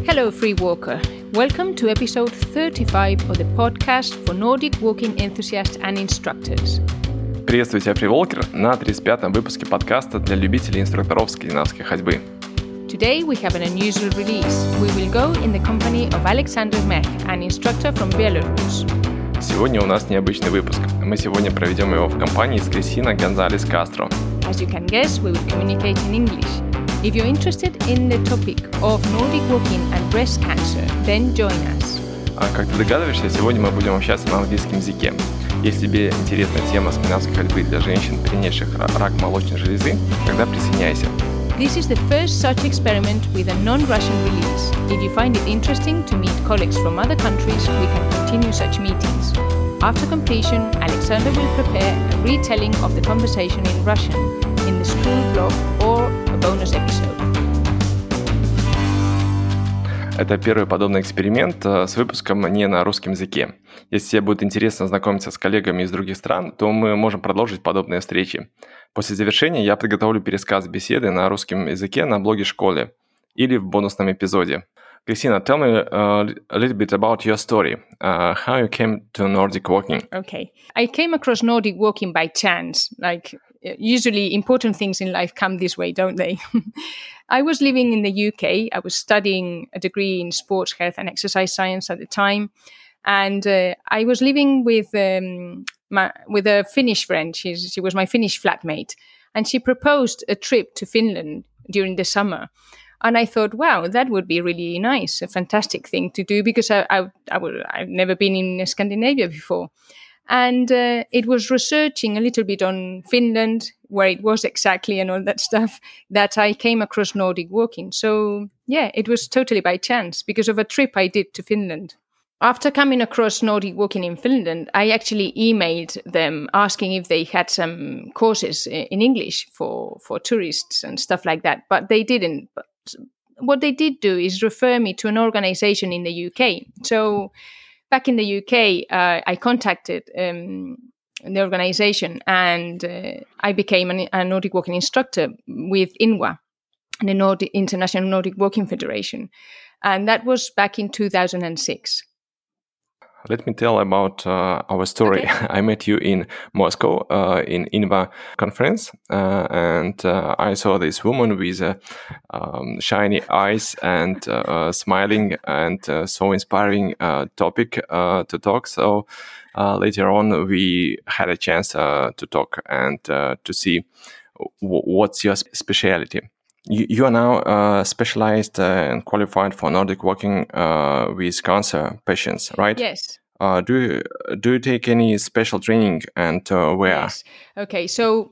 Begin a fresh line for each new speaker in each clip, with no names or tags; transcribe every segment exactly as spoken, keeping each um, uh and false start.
Hello, free walker. Welcome to episode thirty-five of the podcast for Nordic walking enthusiasts and instructors.
Приветствую тебя, фриволкер, на тридцать пятом выпуске подкаста для любителей инструкторов скандинавской ходьбы.
Today we have an unusual release. We will go in the company of Alexander Mech, an instructor from Belarus.
Сегодня у нас необычный выпуск. Мы сегодня проведем его в компании с Кристина Гонзалес Кастро.
As you can guess, we will communicate in English. If you're interested in the topic of Nordic walking and breast cancer, then join us.
А как ты догадываешься, сегодня мы будем общаться на английском языке. Если тебе интересна тема скандинавской ходьбы для женщин, перенесших рак молочной железы, тогда присоединяйся.
This is the first such experiment with a non-Russian release. If you find it interesting to meet colleagues from other countries, we can continue such meetings. After completion, Alexander will prepare a retelling of the conversation in Russian in the school blog or a bonus episode.
Это первый подобный эксперимент с выпуском не на русском языке. Если тебе будет интересно знакомиться с коллегами из других стран, то мы можем продолжить подобные встречи. После завершения я подготовлю пересказ беседы на русском языке на блоге «Школе» или в бонусном эпизоде. Christina, tell me uh, a little bit about your story, uh, how you came to Nordic walking.
Okay. I came across Nordic walking by chance. Like, usually important things in life come this way, don't they? I was living in the U K. I was studying a degree in sports health and exercise science at the time. And uh, I was living with um, my, with a Finnish friend. She's, she was my Finnish flatmate. And she proposed a trip to Finland during the summer. And I thought, wow, that would be really nice, a fantastic thing to do, because I, I, I would, I've never been in Scandinavia before. And uh, it was researching a little bit on Finland, where it was exactly and all that stuff, that I came across Nordic walking. So, yeah, it was totally by chance because of a trip I did to Finland. After coming across Nordic walking in Finland, I actually emailed them asking if they had some courses in English for, for tourists and stuff like that, but they didn't. But what they did do is refer me to an organization in the U K. So back in the U K, uh, I contacted um, the organization and uh, I became an, a Nordic walking instructor with I N W A, the Nordic, International Nordic Walking Federation. And that was back in two thousand six.
Let me tell about uh, our story. Okay. I met you in Moscow uh, in I N W A conference, uh, and uh, I saw this woman with uh, um, shiny eyes and uh, smiling, and uh, so inspiring uh, topic uh, to talk. So uh, later on, we had a chance uh, to talk and uh, to see w- what's your specialty. You, you are now uh, specialized uh, and qualified for Nordic walking uh, with cancer patients, right?
Yes.
Uh, do you, do you take any special training and uh, where?
Yes. Okay, so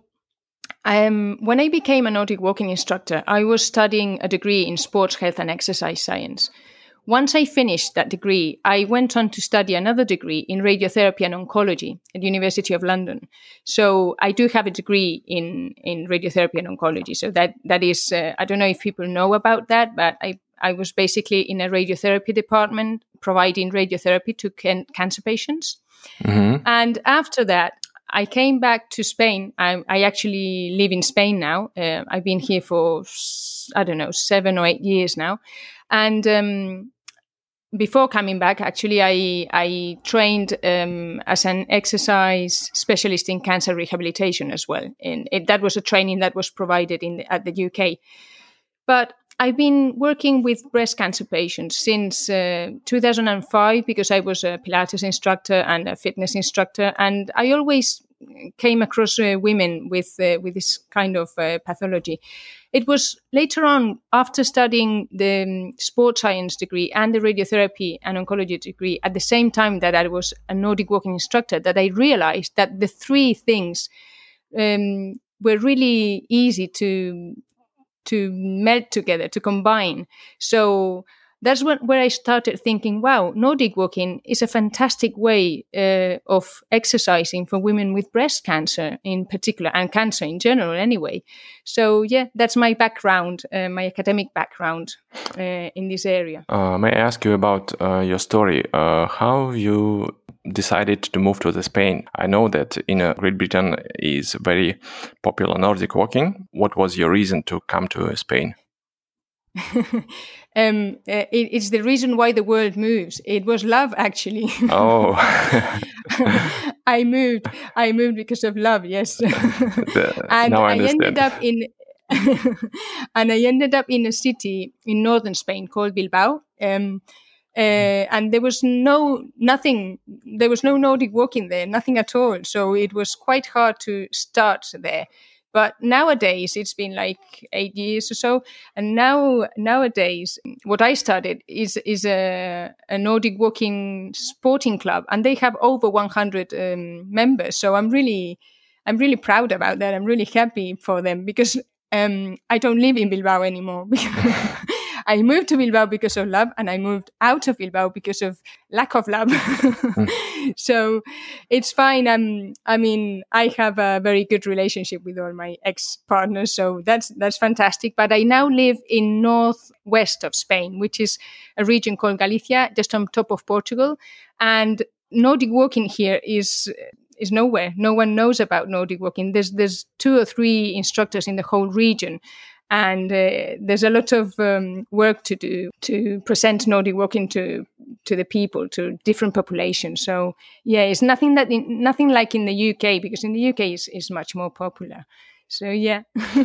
um, when I became a Nordic walking instructor, I was studying a degree in sports health and exercise science. Once I finished that degree, I went on to study another degree in radiotherapy and oncology at the University of London. So I do have a degree in, in radiotherapy and oncology. So that that is, uh, I don't know if people know about that, but I, I was basically in a radiotherapy department providing radiotherapy to can- cancer patients.
Mm-hmm.
And after that, I came back to Spain. I, I actually live in Spain now. Uh, I've been here for, I don't know, seven or eight years now. And um, before coming back, actually, I I trained um, as an exercise specialist in cancer rehabilitation as well. And it, that was a training that was provided in the, at the U K. But I've been working with breast cancer patients since uh, two thousand five because I was a Pilates instructor and a fitness instructor. And I always came across uh, women with uh, with this kind of uh, pathology. It was later on, after studying the um, sports science degree and the radiotherapy and oncology degree at the same time that I was a Nordic walking instructor, that I realized that the three things um, were really easy to to melt together, to combine. So that's when, where I started thinking, wow, Nordic walking is a fantastic way uh, of exercising for women with breast cancer in particular, and cancer in general anyway. So yeah, that's my background, uh, my academic background uh, in this area.
Uh, may I ask you about uh, your story? Uh, how you decided to move to the Spain? I know that in uh, Great Britain is very popular Nordic walking. What was your reason to come to Spain?
um, uh, it, it's the reason why the world moves. It was love, actually.
Oh,
I moved. I moved because of love. Yes,
the,
and
now I
I
understand.
ended up in, and I ended up in a city in northern Spain called Bilbao. Um, Uh, and there was no nothing. There was no Nordic walking there, nothing at all. So it was quite hard to start there. But nowadays, it's been like eight years or so, and now nowadays, what I started is is a, a Nordic walking sporting club, and they have over one hundred um, members. So I'm really, I'm really proud about that. I'm really happy for them because um, I don't live in Bilbao anymore. I moved to Bilbao because of love, and I moved out of Bilbao because of lack of love. mm. So it's fine. Um, I mean, I have a very good relationship with all my ex-partners, so that's that's fantastic. But I now live in northwest of Spain, which is a region called Galicia, just on top of Portugal. And Nordic walking here is is nowhere. No one knows about Nordic walking. There's there's two or three instructors in the whole region. And uh, there's a lot of um, work to do to present Nordic walking to to the people, to different populations. So yeah, it's nothing that in, nothing like in the U K, because in the U K is is much more popular. So yeah.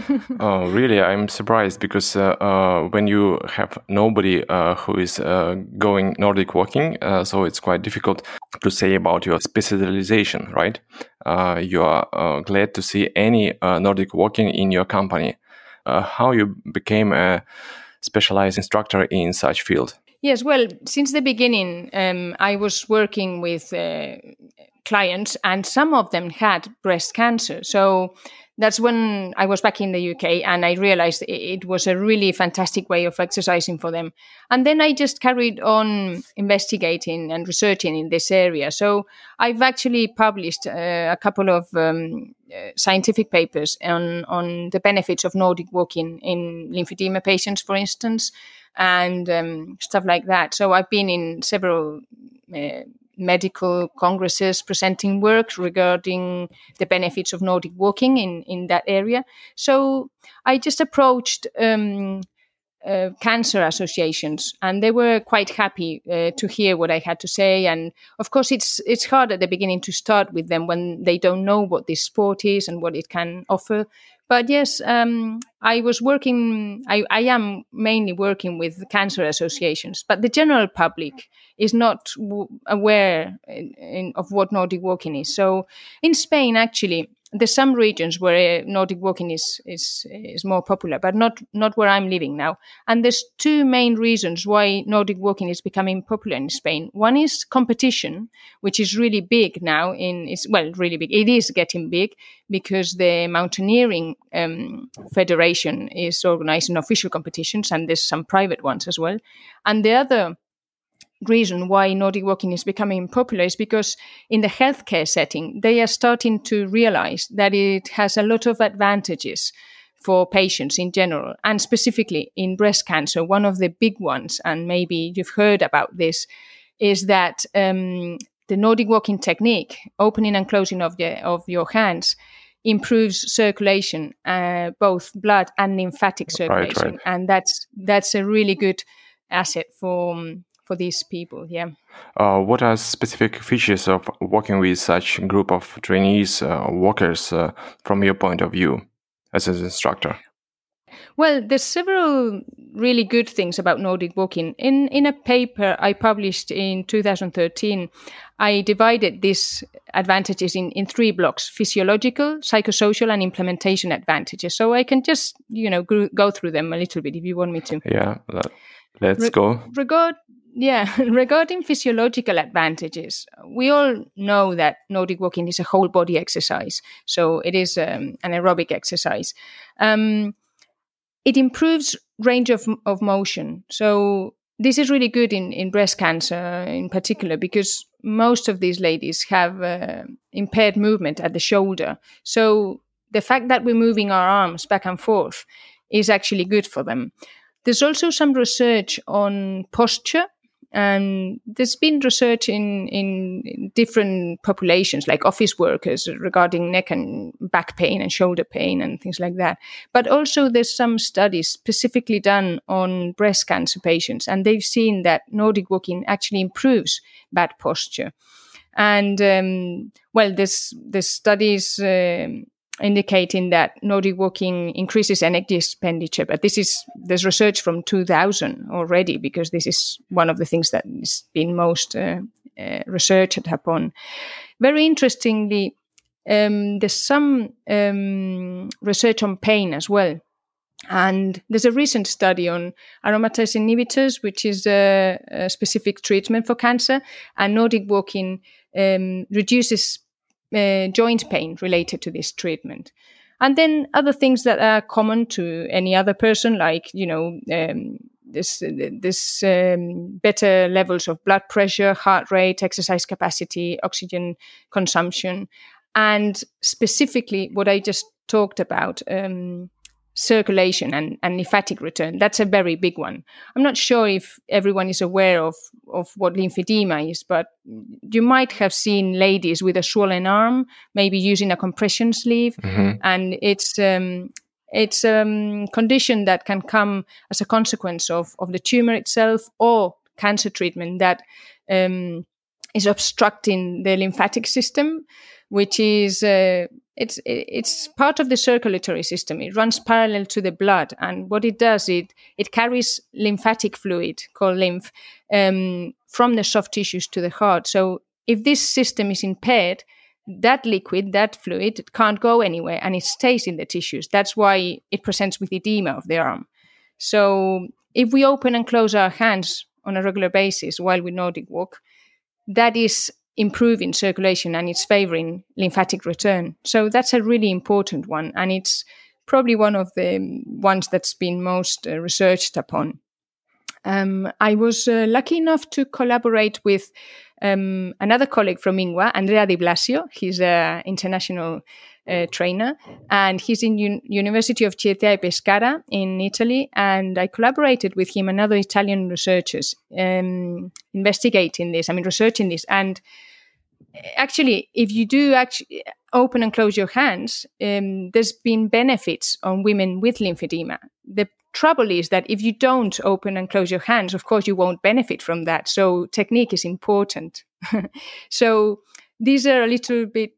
Oh, really? I'm surprised because uh, uh, when you have nobody uh, who is uh, going Nordic walking, uh, so it's quite difficult to say about your specialization, right? Uh, you are uh, glad to see any uh, Nordic walking in your company. Uh, how you became a specialized instructor in such field?
Yes, well, since the beginning, um, I was working with uh, clients, and some of them had breast cancer. So that's when I was back in the U K, and I realized it was a really fantastic way of exercising for them. And then I just carried on investigating and researching in this area. So I've actually published uh, a couple of um, uh, scientific papers on, on the benefits of Nordic walking in lymphedema patients, for instance, and um, stuff like that. So I've been in several uh, medical congresses presenting work regarding the benefits of Nordic walking in, in that area. So I just approached um, uh, cancer associations, and they were quite happy uh, to hear what I had to say. And of course, it's it's hard at the beginning to start with them when they don't know what this sport is and what it can offer. But yes, um, I was working, I, I am mainly working with cancer associations, but the general public is not w- aware in, in, of what Nordic walking is. So in Spain, actually, there's some regions where Nordic walking is, is, is more popular, but not, not where I'm living now. And there's two main reasons why Nordic walking is becoming popular in Spain. One is competition, which is really big now in, is, well, really big. It is getting big because the Mountaineering um, Federation is organizing official competitions, and there's some private ones as well. And the other reason why Nordic walking is becoming popular is because in the healthcare setting, they are starting to realize that it has a lot of advantages for patients in general, and specifically in breast cancer. One of the big ones, and maybe you've heard about this, is that um, the Nordic walking technique, opening and closing of the of your hands, improves circulation, uh, both blood and lymphatic circulation,
right, right.
and that's that's a really good asset for um, for these people. Yeah.
Uh, what are specific features of working with such a group of trainees, uh, workers, uh, from your point of view as an instructor?
Well, there's several really good things about Nordic walking. In in a paper I published in two thousand thirteen, I divided these advantages in, in three blocks: physiological, psychosocial, and implementation advantages. So I can just, you know, go, go through them a little bit if you want me to.
Yeah, let's Re- go.
Regard, yeah, regarding physiological advantages, we all know that Nordic walking is a whole body exercise. So it is um, an aerobic exercise. Um, It improves range of, of motion. So this is really good in, in breast cancer in particular, because most of these ladies have uh, impaired movement at the shoulder. So the fact that we're moving our arms back and forth is actually good for them. There's also some research on posture And there's been research in, in different populations, like office workers, regarding neck and back pain and shoulder pain and things like that. But also there's some studies specifically done on breast cancer patients, and they've seen that Nordic walking actually improves bad posture. And, um, well, there's, there's studies um, indicating that Nordic walking increases energy expenditure. But this is, there's research from two thousand already, because this is one of the things that has been most uh, uh, researched upon. Very interestingly, um, there's some um, research on pain as well. And there's a recent study on aromatase inhibitors, which is a, a specific treatment for cancer, and Nordic walking um, reduces uh, joint pain related to this treatment. And then other things that are common to any other person, like, you know, um, this, this um, better levels of blood pressure, heart rate, exercise capacity, oxygen consumption, and specifically what I just talked about, um, circulation and, and lymphatic return. That's a very big one. I'm not sure if everyone is aware of, of what lymphedema is, but you might have seen ladies with a swollen arm, maybe using a compression sleeve. Mm-hmm. And it's um, it's a um, condition that can come as a consequence of, of the tumor itself or cancer treatment that um, is obstructing the lymphatic system, which is uh, it's it's part of the circulatory system. It runs parallel to the blood, and what it does, it it carries lymphatic fluid called lymph um, from the soft tissues to the heart. So if this system is impaired, that liquid, that fluid, it can't go anywhere, and it stays in the tissues. That's why it presents with edema of the arm. So if we open and close our hands on a regular basis while we Nordic walk, that is improving circulation and it's favoring lymphatic return. So that's a really important one, and it's probably one of the ones that's been most uh, researched upon. Um, I was uh, lucky enough to collaborate with um, another colleague from INGWA, Andrea Di Blasio. He's an international uh, trainer, and he's in Un- University of Città e Pescara in Italy. And I collaborated with him and other Italian researchers um, investigating this, I mean, researching this. And actually, if you do actually open and close your hands, um, there's been benefits on women with lymphedema. The trouble is that if you don't open and close your hands, of course, you won't benefit from that. So technique is important. So these are a little bit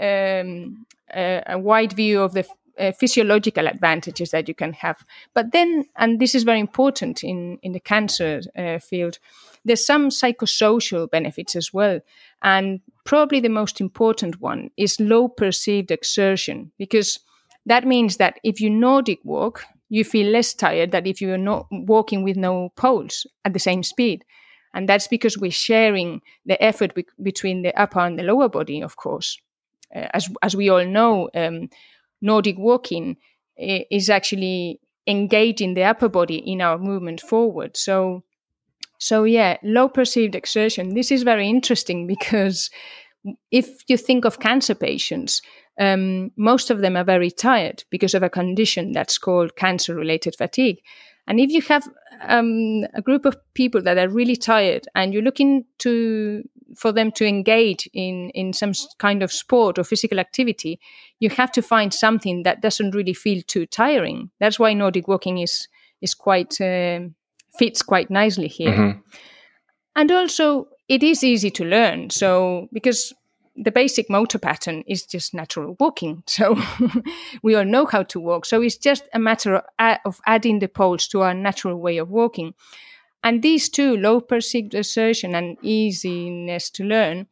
um, a, a wide view of the uh, physiological advantages that you can have. But then, and this is very important in, in the cancer uh, field, there's some psychosocial benefits as well. And probably the most important one is low perceived exertion, because that means that if you Nordic walk, you feel less tired than if you are not walking with no poles at the same speed. And that's because we're sharing the effort be- between the upper and the lower body, of course. Uh, as as we all know, um, Nordic walking is actually engaging the upper body in our movement forward. So, so yeah, low perceived exertion. This is very interesting because if you think of cancer patients, um, most of them are very tired because of a condition that's called cancer-related fatigue. And if you have um, a group of people that are really tired and you're looking to for them to engage in, in some kind of sport or physical activity, you have to find something that doesn't really feel too tiring. That's why Nordic walking is is quite uh, fits quite nicely here. Mm-hmm. And also, it is easy to learn. So because the basic motor pattern is just natural walking. So we all know how to walk. So it's just a matter of, of adding the poles to our natural way of walking. And these two, low perceived exertion and easiness to learn,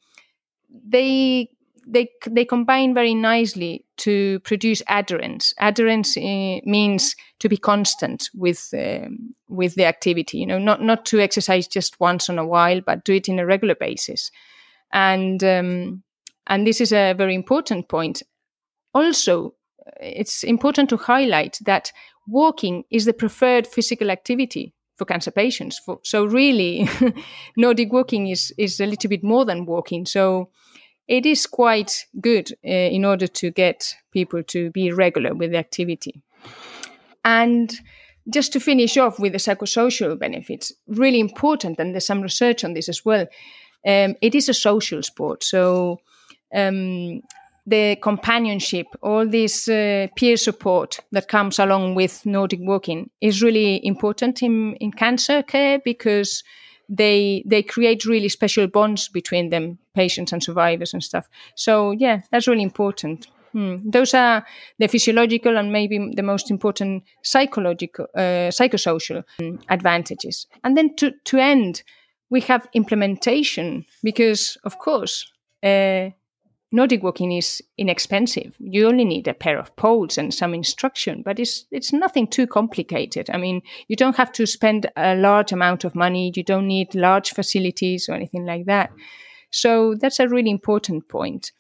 they they they combine very nicely to produce adherence. Adherence uh, means to be constant with um, with the activity. You know, not not to exercise just once in a while, but do it in a regular basis. And um, and this is a very important point. Also, it's important to highlight that walking is the preferred physical activity for cancer patients. For, so really, Nordic walking is, is a little bit more than walking. So it is quite good uh, in order to get people to be regular with the activity. And just to finish off with the psychosocial benefits, really important, and there's some research on this as well. Um, it is a social sport, so um, the companionship, all this uh, peer support that comes along with Nordic walking is really important in, in cancer care, because they they create really special bonds between them, patients and survivors and stuff. So yeah, that's really important. Hmm. Those are the physiological and maybe the most important psychological, uh, psychosocial um, advantages. And then to, to end, we have implementation, because, of course, uh, Nordic walking is inexpensive. You only need a pair of poles and some instruction, but it's it's nothing too complicated. I mean, you don't have to spend a large amount of money. You don't need large facilities or anything like that. So that's a really important point.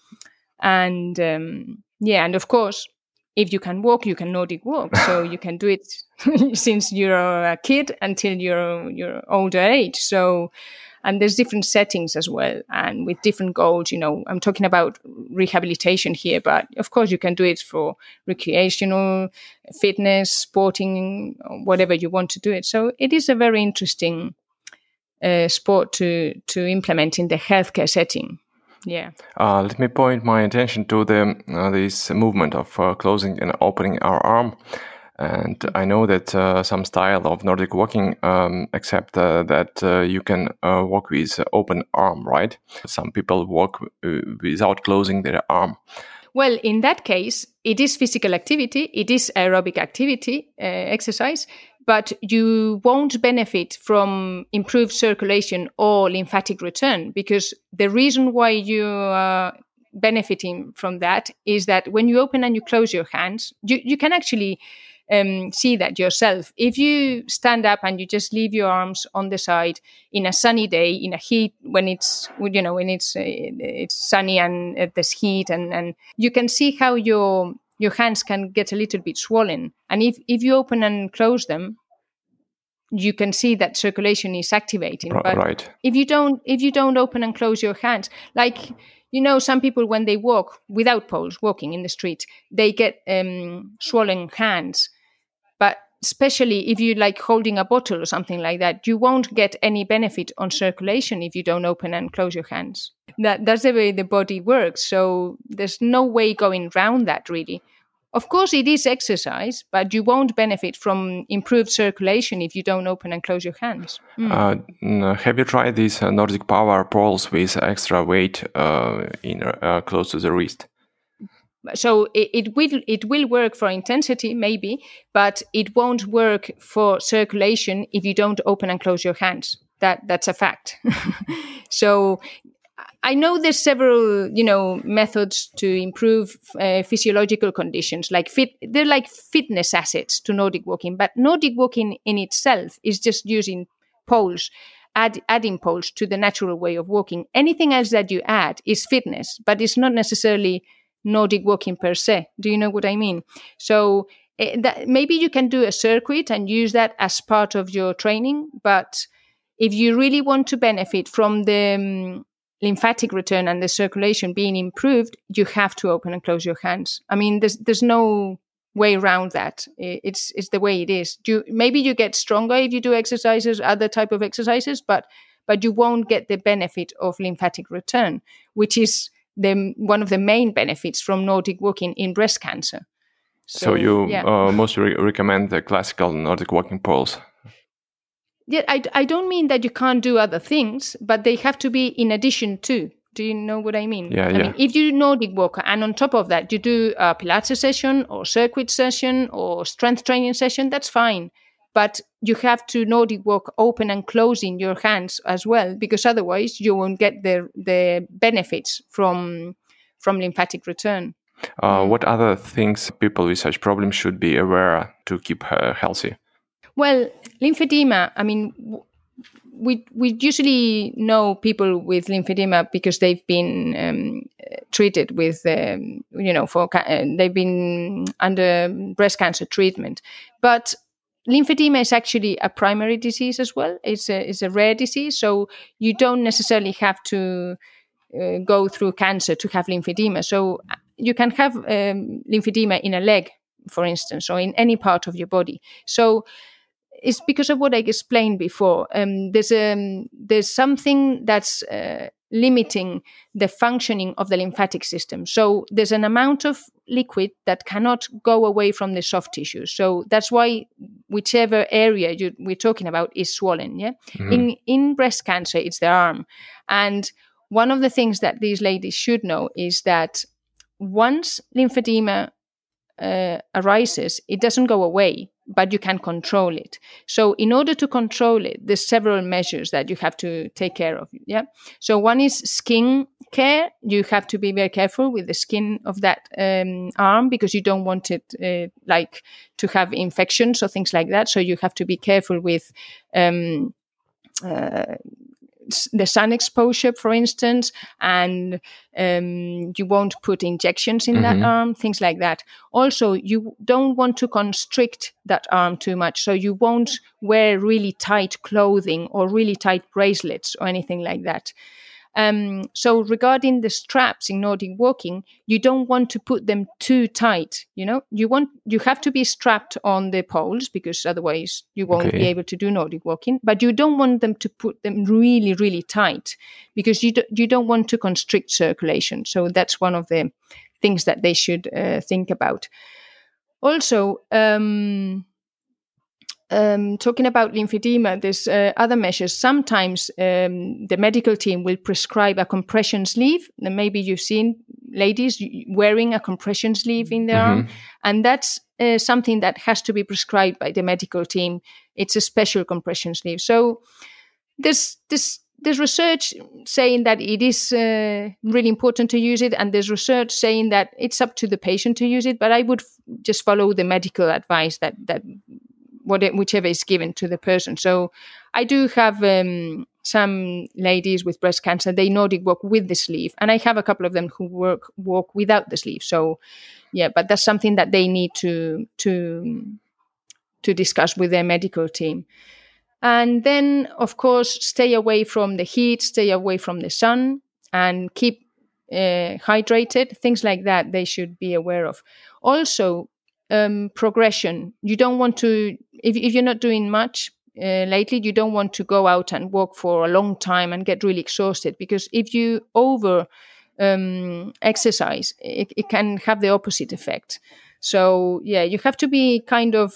And um, yeah, and of course, if you can walk, you can Nordic walk. So you can do it since you're a kid until you're you're older age. So, and there's different settings as well, and with different goals. You know, I'm talking about rehabilitation here, but of course you can do it for recreational, fitness, sporting, whatever you want to do it. So it is a very interesting uh, sport to to implement in the healthcare setting. Yeah.
Uh, let me point my attention to the uh, this movement of uh, closing and opening our arm. And I know that uh, some style of Nordic walking um, accept uh, that uh, you can uh, walk with open arm, right? Some people walk uh, without closing their arm.
Well, in that case, it is physical activity, it is aerobic activity, uh, exercise, but you won't benefit from improved circulation or lymphatic return, because the reason why you are benefiting from that is that when you open and you close your hands, you, you can actually um, see that yourself. If you stand up and you just leave your arms on the side in a sunny day, in a heat, when it's, you know, when it's uh, it's sunny and uh, there's heat, and, and you can see how your your hands can get a little bit swollen. And if, if you open and close them, you can see that circulation is activating.
Right.
But
right.
if you don't, if you don't open and close your hands, like, you know, some people when they walk without poles, walking in the street, they get um, swollen hands. But especially if you like holding a bottle or something like that, you won't get any benefit on circulation if you don't open and close your hands. That that's the way the body works. So there's no way going around that, really. Of course, it is exercise, but you won't benefit from improved circulation if you don't open and close your hands. Mm.
Uh, have you tried these uh, Nordic power poles with extra weight uh, in uh, close to the wrist?
So it, it will it will work for intensity, maybe, but it won't work for circulation if you don't open and close your hands. That that's a fact. So I know there's several, you know, methods to improve uh, physiological conditions. Like fit, they're like fitness assets to Nordic walking. But Nordic walking in itself is just using poles, add, adding poles to the natural way of walking. Anything else that you add is fitness, but it's not necessarily Nordic walking per se. Do you know what I mean? So uh, that, maybe you can do a circuit and use that as part of your training. But if you really want to benefit from the um, lymphatic return and the circulation being improved, you have to open and close your hands. I mean, there's there's no way around that. It's it's the way it is. You, maybe you get stronger if you do exercises, other type of exercises, but but you won't get the benefit of lymphatic return, which is the one of the main benefits from Nordic walking in breast cancer.
So, so you yeah. uh, mostly re- recommend the classical Nordic walking poles.
Yeah, I, I don't mean that you can't do other things, but they have to be in addition to. Do you know what I mean?
Yeah,
I
yeah.
mean, if you do Nordic walk and on top of that you do a Pilates session or circuit session or strength training session, that's fine. But you have to Nordic walk open and closing your hands as well, because otherwise you won't get the the benefits from from lymphatic return.
Uh, mm. What other things people with such problems should be aware to keep uh, healthy?
Well, lymphedema, I mean, we we usually know people with lymphedema because they've been um, treated with, um, you know, for uh, they've been under breast cancer treatment. But lymphedema is actually a primary disease as well. It's a, it's a rare disease, so you don't necessarily have to uh, go through cancer to have lymphedema. So you can have um, lymphedema in a leg, for instance, or in any part of your body. So it's because of what I explained before. Um, there's um, there's something that's uh, limiting the functioning of the lymphatic system. So there's an amount of liquid that cannot go away from the soft tissue. So that's why whichever area you, we're talking about is swollen. Yeah, mm-hmm. in in breast cancer, it's the arm, and one of the things that these ladies should know is that once lymphedema uh, arises, it doesn't go away, but you can control it. So in order to control it, there's several measures that you have to take care of. Yeah. So one is skin care. You have to be very careful with the skin of that um, arm because you don't want it uh, like to have infections or things like that. So you have to be careful with um, uh, the sun exposure, for instance, and um, you won't put injections in mm-hmm. that arm, things like that. Also, you don't want to constrict that arm too much, so you won't wear really tight clothing or really tight bracelets or anything like that. Um, so regarding the straps in Nordic walking, you don't want to put them too tight. You know, you want you have to be strapped on the poles because otherwise you won't okay. be able to do Nordic walking. But you don't want them to put them really, really tight because you do, you don't want to constrict circulation. So that's one of the things that they should uh, think about. Also. Um, Um, talking about lymphedema, there's uh, other measures. Sometimes um, the medical team will prescribe a compression sleeve. And maybe you've seen ladies wearing a compression sleeve in their mm-hmm. arm. And that's uh, something that has to be prescribed by the medical team. It's a special compression sleeve. So there's, there's, there's research saying that it is uh, really important to use it. And there's research saying that it's up to the patient to use it. But I would f- just follow the medical advice that that whichever is given to the person. So I do have um, some ladies with breast cancer, they Nordic walk with the sleeve. And I have a couple of them who work walk without the sleeve. So yeah, but that's something that they need to to to discuss with their medical team. And then, of course, stay away from the heat, stay away from the sun, and keep uh, hydrated. Things like that they should be aware of. Also, Um, progression. You don't want to, if, if you're not doing much uh, lately, you don't want to go out and walk for a long time and get really exhausted because if you over um, exercise, it, it can have the opposite effect. So yeah, you have to be kind of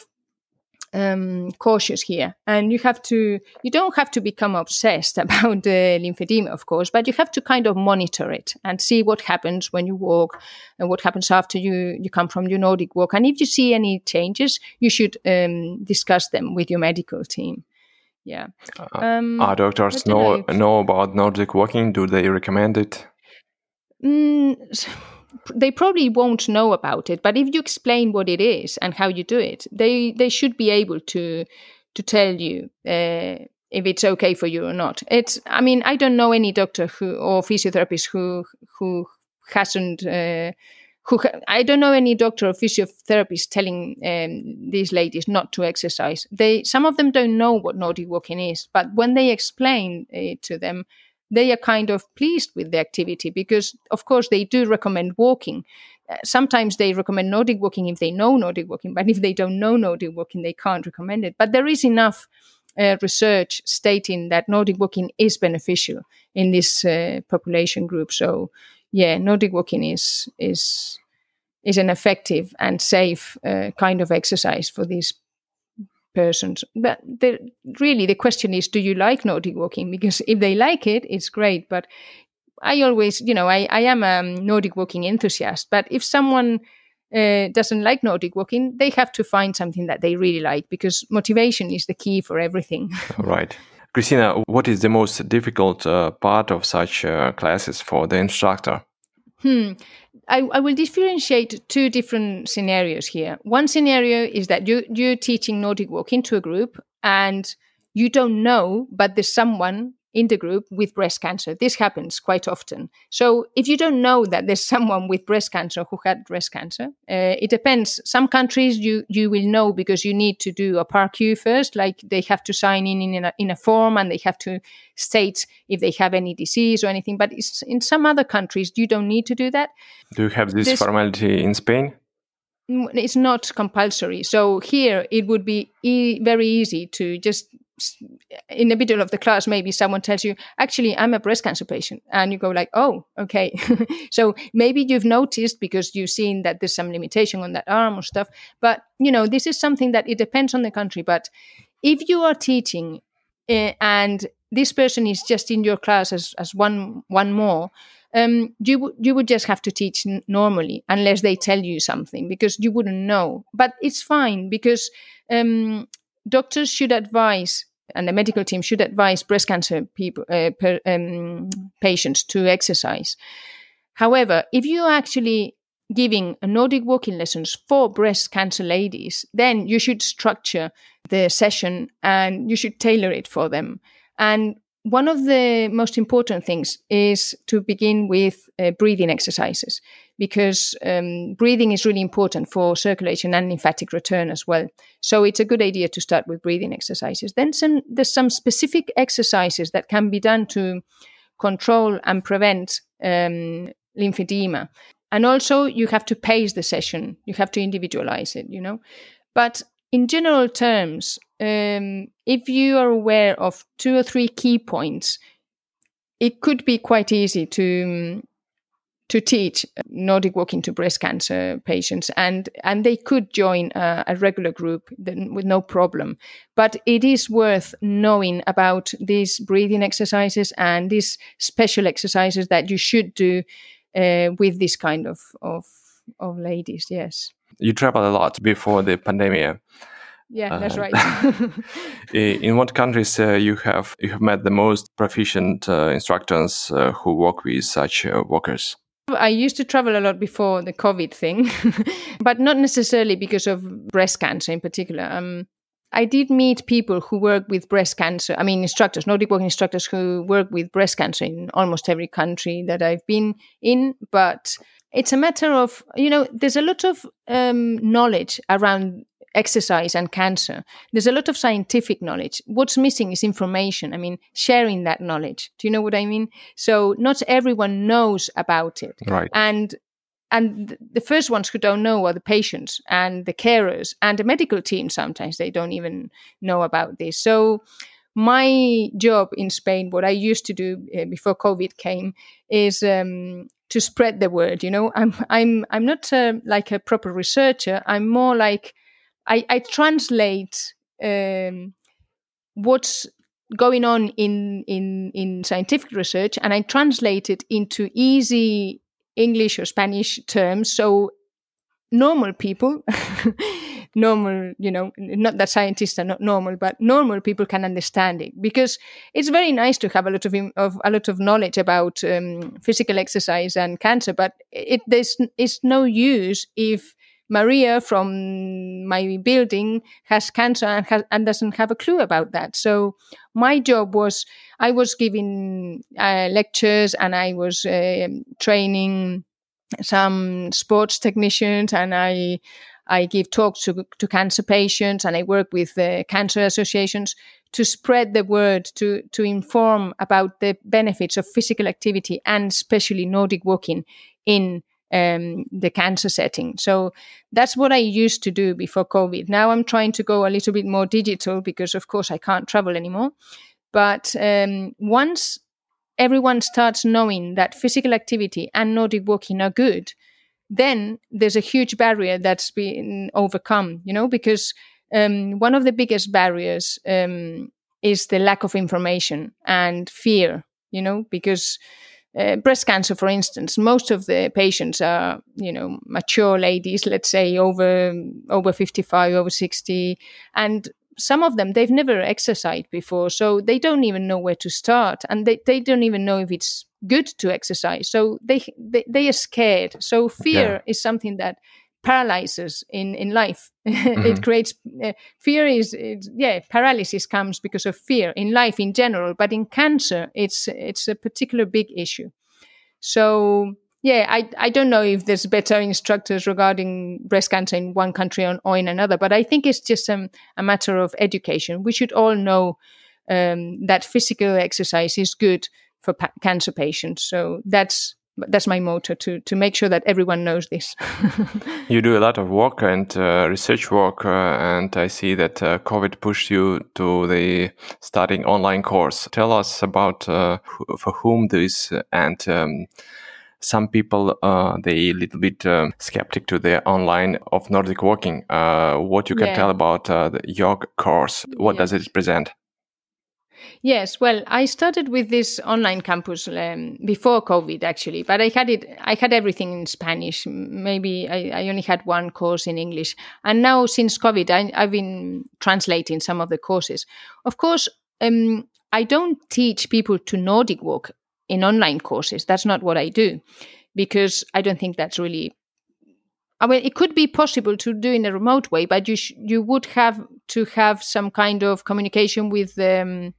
um, cautious here, and you have to. You don't have to become obsessed about the uh, lymphedema, of course, but you have to kind of monitor it and see what happens when you walk, and what happens after you you come from your Nordic walk. And if you see any changes, you should um, discuss them with your medical team. Yeah.
Um, Our doctors know know, know about Nordic walking. Do they recommend it?
Mm, They probably won't know about it, but if you explain what it is and how you do it, they, they should be able to to tell you uh, if it's okay for you or not. It's, I mean, I don't know any doctor who or physiotherapist who who hasn't uh, who I don't know any doctor or physiotherapist telling um, these ladies not to exercise. They some of them don't know what Nordic walking is, but when they explain it to them, they are kind of pleased with the activity because, of course, they do recommend walking. Uh, sometimes they recommend Nordic walking if they know Nordic walking, but if they don't know Nordic walking, they can't recommend it. But there is enough uh, research stating that Nordic walking is beneficial in this uh, population group. So, yeah, Nordic walking is is is an effective and safe uh, kind of exercise for these persons. But the, really the question is, do you like Nordic walking? Because if they like it, it's great. But I always, you know, I, I am a Nordic walking enthusiast. But if someone uh, doesn't like Nordic walking, they have to find something that they really like because motivation is the key for everything.
Right. Christina, what is the most difficult uh, part of such uh, classes for the instructor?
Hmm. I, I will differentiate two different scenarios here. One scenario is that you, you're teaching Nordic walking to a group and you don't know, but there's someone in the group with breast cancer. This happens quite often. So if you don't know that there's someone with breast cancer who had breast cancer, uh, it depends. Some countries you, you will know because you need to do a P A R Q first, like they have to sign in in a, in a form and they have to state if they have any disease or anything. But it's, in some other countries, you don't need to do that.
Do you have this there's, formality in Spain?
it's not compulsory. So here it would be e- very easy to just, in the middle of the class, maybe someone tells you, actually, I'm a breast cancer patient. And you go like, oh, okay. So maybe you've noticed because you've seen that there's some limitation on that arm or stuff. But, you know, this is something that it depends on the country. But if you are teaching uh, and this person is just in your class as, as one one more, um, you, w- you would just have to teach n- normally unless they tell you something, because you wouldn't know. But it's fine, because um, doctors should advise, and the medical team should advise breast cancer people, uh, per, um, patients to exercise. However, if you're actually giving a Nordic walking lessons for breast cancer ladies, then you should structure the session and you should tailor it for them. And one of the most important things is to begin with uh, breathing exercises, because um, breathing is really important for circulation and lymphatic return as well. So it's a good idea to start with breathing exercises. Then some, there's some specific exercises that can be done to control and prevent um, lymphedema. And also you have to pace the session. You have to individualize it, you know. But in general terms, um, if you are aware of two or three key points, it could be quite easy to to teach Nordic walking to breast cancer patients, and and they could join a, a regular group with no problem. But it is worth knowing about these breathing exercises and these special exercises that you should do uh, with this kind of, of of ladies. Yes.
You traveled a lot before the pandemic.
Yeah, that's uh,
right. In what countries uh, you have you have met the most proficient uh, instructors uh, who work with such uh, walkers?
I used to travel a lot before the COVID thing, but not necessarily because of breast cancer in particular. Um, I did meet people who work with breast cancer. I mean, instructors, Nordic walking instructors who work with breast cancer in almost every country that I've been in. But it's a matter of, you know, there's a lot of um, knowledge around exercise and cancer. There's a lot of scientific knowledge. What's missing is information. I mean, sharing that knowledge. Do you know what I mean? So not everyone knows about it.
Right.
And and the first ones who don't know are the patients and the carers and the medical team. Sometimes they don't even know about this. So my job in Spain, what I used to do uh, before COVID came, is um, to spread the word. You know, I'm I'm I'm not uh, like a proper researcher. I'm more like I, I translate um, what's going on in, in, in scientific research, and I translate it into easy English or Spanish terms. So normal people, normal, you know, not that scientists are not normal, but normal people can understand it, because it's very nice to have a lot of, of a lot of knowledge about um, physical exercise and cancer, but it there's it's no use if Maria from my building has cancer and, has, and doesn't have a clue about that. So my job was, I was giving uh, lectures, and I was uh, training some sports technicians, and I I give talks to, to cancer patients, and I work with uh, cancer associations to spread the word, to, to inform about the benefits of physical activity, and especially Nordic walking in Um, the cancer setting. So that's what I used to do before COVID. Now I'm trying to go a little bit more digital, because of course I can't travel anymore. But um, once everyone starts knowing that physical activity and Nordic walking are good, then there's a huge barrier that's been overcome, you know, because um, one of the biggest barriers um, is the lack of information and fear, you know, because Uh, breast cancer, for instance, most of the patients are, you know, mature ladies, let's say over over fifty-five, over sixty, and some of them, they've never exercised before, so they don't even know where to start, and they, they don't even know if it's good to exercise. So they they, they are scared. So fear yeah. is something that paralyzes in, in life. Mm-hmm. It creates uh, fear is, it, yeah, paralysis comes because of fear in life in general, but in cancer, it's it's a particular big issue. So, yeah, I, I don't know if there's better instructors regarding breast cancer in one country or, or in another, but I think it's just um, a matter of education. We should all know um, that physical exercise is good for pa- cancer patients. So that's but that's my motto, to to make sure that everyone knows this.
You do a lot of work and uh, research work, uh, and I see that uh, COVID pushed you to the studying online course. Tell us about uh, who, for whom this, and um, some people uh, they a little bit uh, skeptic to the online of Nordic walking. Uh, what you can
Yeah.
tell about uh, the yoga course? What
Yes.
does it present?
Yes, well, I started with this online campus um, before COVID, actually, but I had it. I had everything in Spanish. Maybe I, I only had one course in English, and now since COVID, I, I've been translating some of the courses. Of course, um, I don't teach people to Nordic walk in online courses. That's not what I do, because I don't think that's really. I mean, it could be possible to do in a remote way, but you sh- you would have to have some kind of communication with. Um,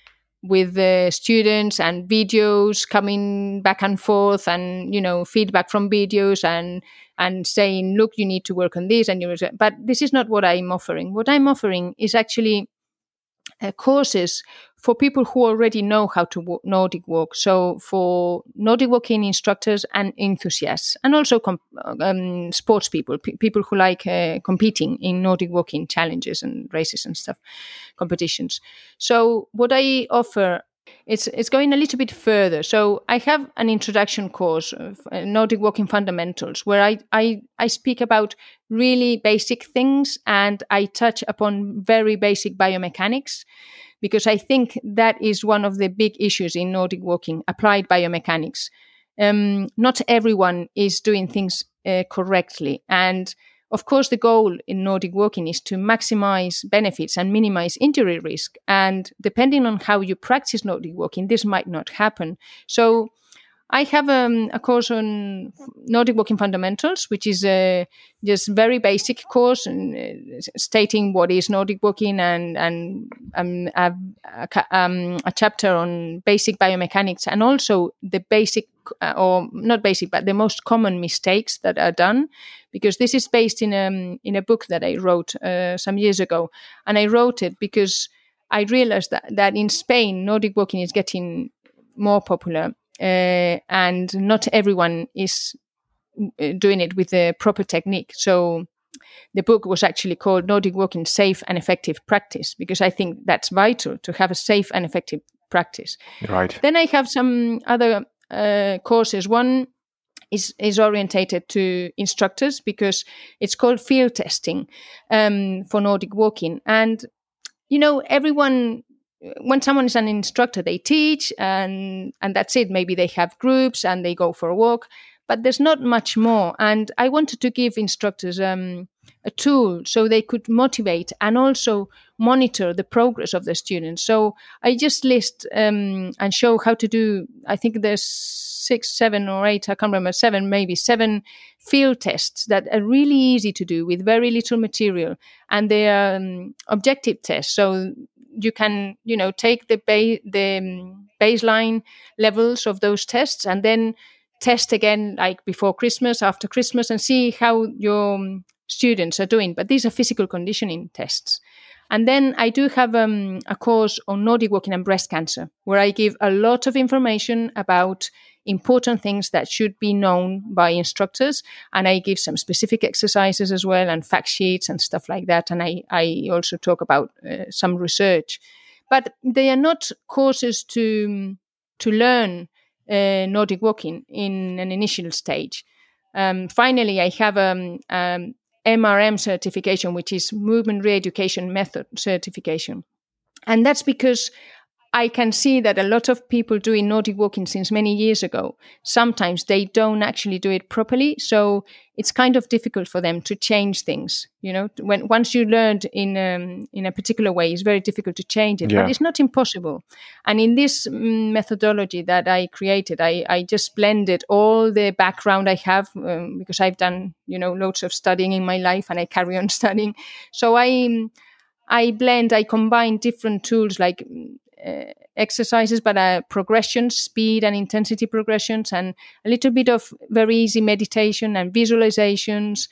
with the students and videos coming back and forth, and you know feedback from videos, and and saying, look, you need to work on this, and you but this is not what I'm offering. What I'm offering is actually uh, courses for people who already know how to walk, Nordic walk. So for Nordic walking instructors and enthusiasts, and also com- um, sports people, p- people who like uh, competing in Nordic walking challenges and races and stuff, competitions. So what I offer, it's it's going a little bit further. So I have an introduction course of uh, Nordic walking fundamentals, where I, I I speak about really basic things, and I touch upon very basic biomechanics, because I think that is one of the big issues in Nordic walking: applied biomechanics. Um, not everyone is doing things uh, correctly, and of course, the goal in Nordic walking is to maximize benefits and minimize injury risk. And depending on how you practice Nordic walking, this might not happen. So I have um, a course on Nordic walking fundamentals, which is a just very basic course, and uh, stating what is Nordic walking, and and um, a, a, um, a chapter on basic biomechanics, and also the basic uh, or not basic, but the most common mistakes that are done, because this is based in a in a book that I wrote uh, some years ago, and I wrote it because I realized that that in Spain Nordic walking is getting more popular. Uh, and not everyone is doing it with the proper technique. So the book was actually called Nordic Walking Safe and Effective Practice, because I think that's vital to have a safe and effective practice.
Right.
Then I have some other uh, courses. One is, is orientated to instructors, because it's called field testing um, for Nordic walking. And, you know, everyone... when someone is an instructor, they teach, and and that's it. Maybe they have groups and they go for a walk, but there's not much more. And I wanted to give instructors um, a tool so they could motivate and also monitor the progress of the students. So I just list um, and show how to do, I think there's six, seven or eight, I can't remember, seven, maybe seven field tests that are really easy to do with very little material. And they are um, objective tests. So you can, you know, take the ba- the um, baseline levels of those tests, and then test again, like before Christmas, after Christmas, and see how your um, students are doing. But these are physical conditioning tests. And then I do have um, a course on Nordic walking and breast cancer, where I give a lot of information about important things that should be known by instructors. And I give some specific exercises as well, and fact sheets and stuff like that. And I, I also talk about uh, some research. But they are not courses to, to learn uh, Nordic walking in an initial stage. Um, finally, I have um, um, M R M certification, which is Movement Re-Education Method certification. And that's because I can see that a lot of people doing Nordic walking since many years ago, sometimes they don't actually do it properly. So it's kind of difficult for them to change things. You know, when once you learned in um, in a particular way, it's very difficult to change it,
Yeah.
but it's not impossible. And in this um, methodology that I created, I, I just blended all the background I have um, because I've done, you know, loads of studying in my life, and I carry on studying. So I I blend, I combine different tools like Uh, exercises, but uh, progressions, speed and intensity progressions, and a little bit of very easy meditation and visualizations,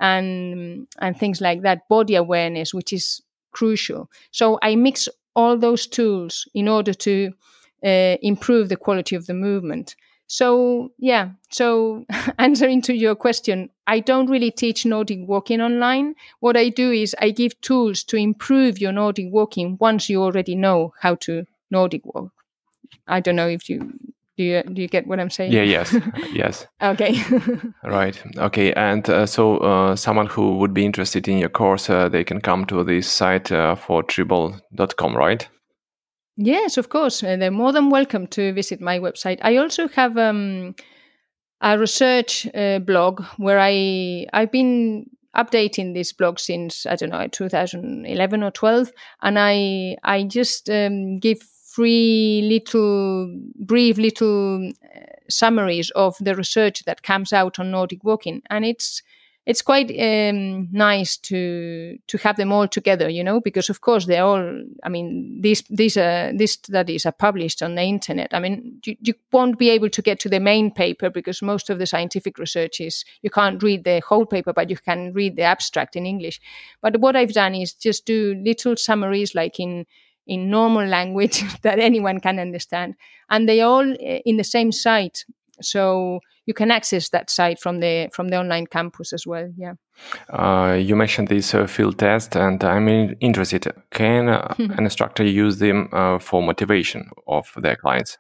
and and things like that. Body awareness, which is crucial. So I mix all those tools in order to uh, improve the quality of the movement. So, yeah, so answering to your question, I don't really teach Nordic walking online. What I do is I give tools to improve your Nordic walking once you already know how to Nordic walk. I don't know if you do you, do you get what I'm saying?
Yeah, yes, yes.
Okay.
Right. Okay. And uh, so uh, someone who would be interested in your course, uh, they can come to this site uh, for tribal dot com, right?
Yes, of course. Uh, they're more than welcome to visit my website. I also have um, a research uh, blog where I I've been updating this blog since I don't know two thousand eleven or twelve, and I I just um, give free little brief little uh, summaries of the research that comes out on Nordic walking, and it's it's quite um, nice to to have them all together, you know, because of course they're all. I mean, these these uh, these studies are published on the internet. I mean, you, you won't be able to get to the main paper because most of the scientific research is you can't read the whole paper, but you can read the abstract in English. But what I've done is just do little summaries, like in in normal language that anyone can understand, and they all in the same site. So you can access that site from the from the online campus as well. Yeah.
Uh, you mentioned this uh, field test, and I'm interested. Can uh, an instructor use them uh, for motivation of their clients?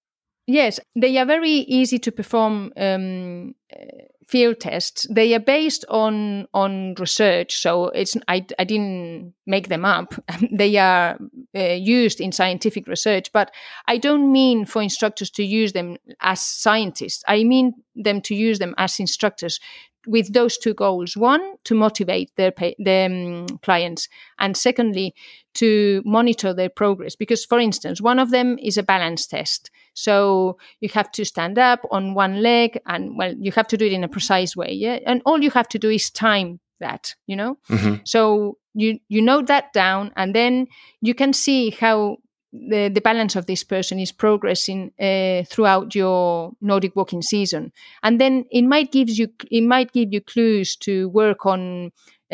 Yes, they are very easy to perform um, uh, field tests. They are based on on research, so it's I, I didn't make them up. They are uh, used in scientific research, but I don't mean for instructors to use them as scientists. I mean them to use them as instructors with those two goals: one, to motivate their pay, their um, clients, and secondly, to monitor their progress. Because, for instance, one of them is a balance test. So you have to stand up on one leg, and well, you have to do it in a precise way. Yeah, and all you have to do is time that. You know, mm-hmm. So you you note that down, and then you can see how the, the balance of this person is progressing uh, throughout your Nordic walking season. And then it might give you it might give you clues to work on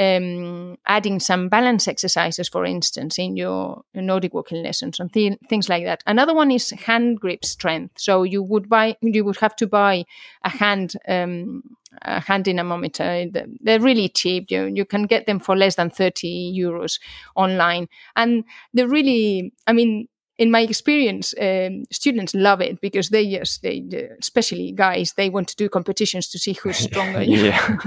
um, adding some balance exercises, for instance, in your Nordic walking lessons and th- things like that. Another one is hand grip strength. So you would buy you would have to buy a hand um, a hand dynamometer. They're really cheap. You you can get them for less than thirty euros online, and they're really. I mean, in my experience, um, students love it because they yes, they especially guys, they want to do competitions to see who's stronger.
Yeah.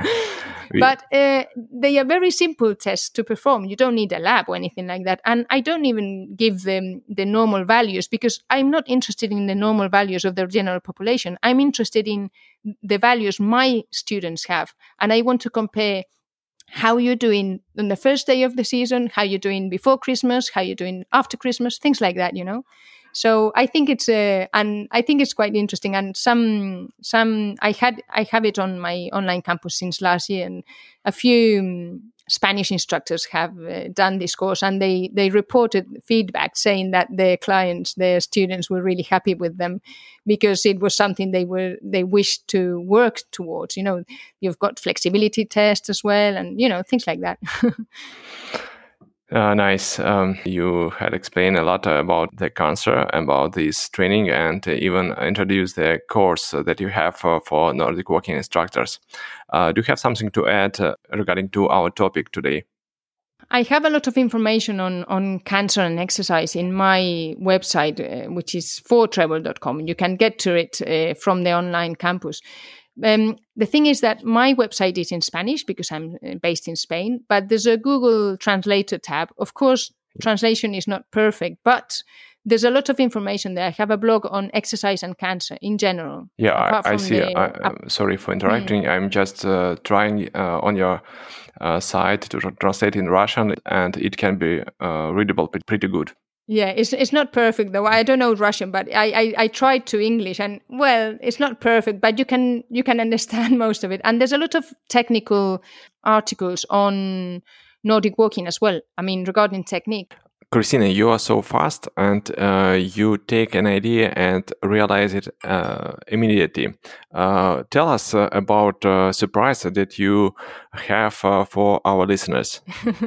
But uh, they are very simple tests to perform. You don't need a lab or anything like that. And I don't even give them the normal values because I'm not interested in the normal values of the general population. I'm interested in the values my students have. And I want to compare how you're doing on the first day of the season, how you're doing before Christmas, how you're doing after Christmas, things like that, you know. So I think it's a, uh, and I think it's quite interesting. And some, some I had, I have it on my online campus since last year, and a few um, Spanish instructors have uh, done this course, and they they reported feedback saying that their clients, their students, were really happy with them because it was something they were they wished to work towards. You know, you've got flexibility tests as well, and you know things like that.
Uh, nice. Um, you had explained a lot about the cancer, about this training, and even introduced the course that you have for, for Nordic walking instructors. Uh, do you have something to add uh, regarding to our topic today?
I have a lot of information on, on cancer and exercise in my website, uh, which is for tribal dot com. You can get to it uh, from the online campus. Um, the thing is that my website is in Spanish because I'm based in Spain, but there's a Google Translator tab. Of course, translation is not perfect, but there's a lot of information there. I have a blog on exercise and cancer in general.
Yeah, I, I see. The, I, uh, sorry for interrupting. Mm. I'm just uh, trying uh, on your uh, site to translate in Russian, and it can be uh, readable pretty good.
Yeah, it's it's not perfect though. I don't know Russian, but I, I, I tried to English, and well, it's not perfect, but you can you can understand most of it. And there's a lot of technical articles on Nordic walking as well. I mean, regarding technique.
Christina, you are so fast, and uh, you take an idea and realize it uh, immediately. Uh, tell us uh, about uh, surprise that you have uh, for our listeners.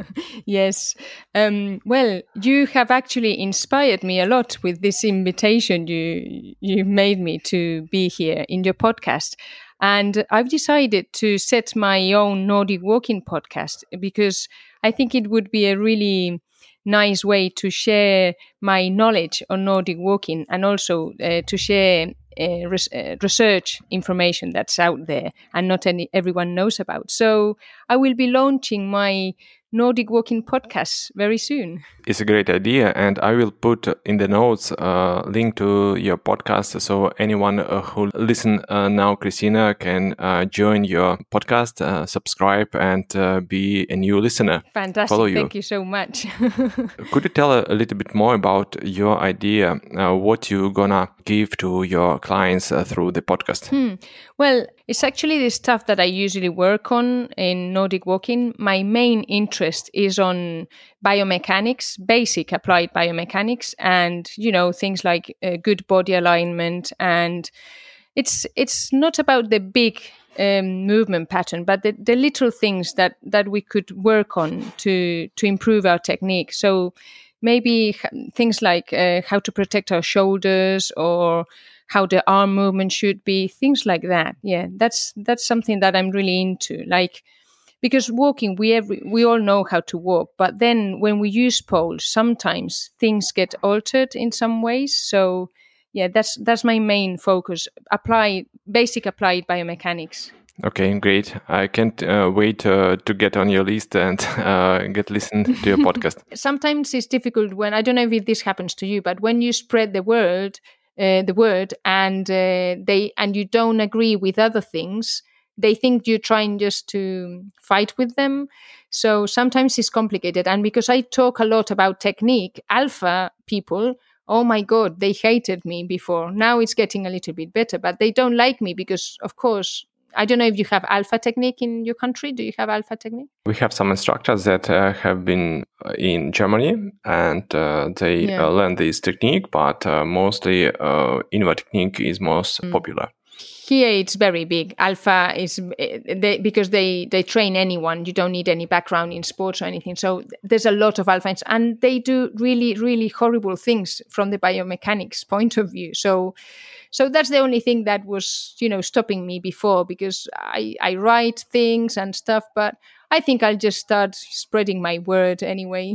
Yes. Um, well, you have actually inspired me a lot with this invitation you you made me to be here in your podcast. And I've decided to set my own Nordic Walking podcast because I think it would be a really nice way to share my knowledge on Nordic walking and also uh, to share uh, res- uh, research information that's out there and not any everyone knows about. So I will be launching my Nordic Walking podcast very soon.
It's a great idea, and I will put in the notes a link to your podcast, so anyone uh, who listen uh, now, Christina, can uh, join your podcast, uh, subscribe, and uh, be a new listener.
Fantastic!
Follow you.
Thank you so much.
Could you tell a, a little bit more about your idea? Uh, what you gonna give to your clients uh, through the podcast?
Hmm. Well, it's actually the stuff that I usually work on in Nordic Walking. My main interest is on biomechanics, basic applied biomechanics, and you know things like uh, good body alignment. And it's it's not about the big um, movement pattern, but the, the little things that that we could work on to to improve our technique. So maybe things like uh, how to protect our shoulders or how the arm movement should be, things like that. Yeah, that's that's something that I'm really into. Like, because walking, we every, we all know how to walk, but then when we use poles, sometimes things get altered in some ways. So yeah, that's that's my main focus. Apply basic applied biomechanics.
Okay, great. I can't uh, wait uh, to get on your list and uh, get listened to your podcast.
Sometimes it's difficult when, I don't know if this happens to you, but when you spread the word, uh, the word, and uh, they and you don't agree with other things, they think you're trying just to fight with them. So sometimes it's complicated. And because I talk a lot about technique, alpha people, oh my God, they hated me before. Now it's getting a little bit better, but they don't like me because, of course, I don't know if you have alpha technique in your country. Do you have alpha technique?
We have some instructors that uh, have been in Germany and uh, they
Yeah.
uh, learn this technique, but uh, mostly uh, Inva technique is most mm. popular.
Here it's very big. Alpha is they, because they, they train anyone. You don't need any background in sports or anything. So there's a lot of alpha, and they do really, really horrible things from the biomechanics point of view. So So that's the only thing that was, you know, stopping me before, because I, I write things and stuff, but I think I'll just start spreading my word anyway,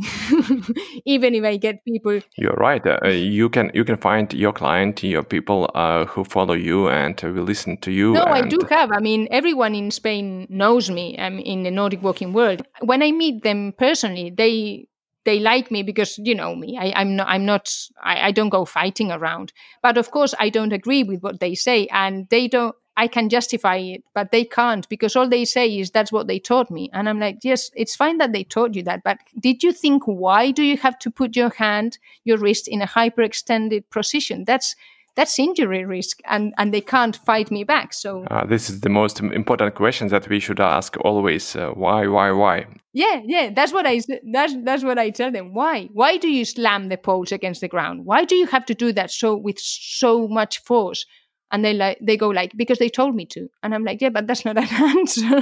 even if I get people.
You're right. Uh, you can you can find your client, your people uh, who follow you and will listen to you.
No,
and...
I do have. I mean, everyone in Spain knows me. I'm in the Nordic walking world. When I meet them personally, they. They like me because, you know me, I, I'm not, I'm not I, I don't go fighting around. But of course, I don't agree with what they say, and they don't, I can justify it, but they can't, because all they say is that's what they taught me. And I'm like, yes, it's fine that they taught you that, but did you think, why do you have to put your hand, your wrist in a hyperextended position? That's That's injury risk, and, and they can't fight me back. So
uh, this is the most important question that we should ask always. Uh, why, why, why?
Yeah, yeah. That's what I that's that's what I tell them. Why? Why do you slam the poles against the ground? Why do you have to do that so with so much force? And they like they go like, because they told me to. And I'm like, yeah, but that's not an answer.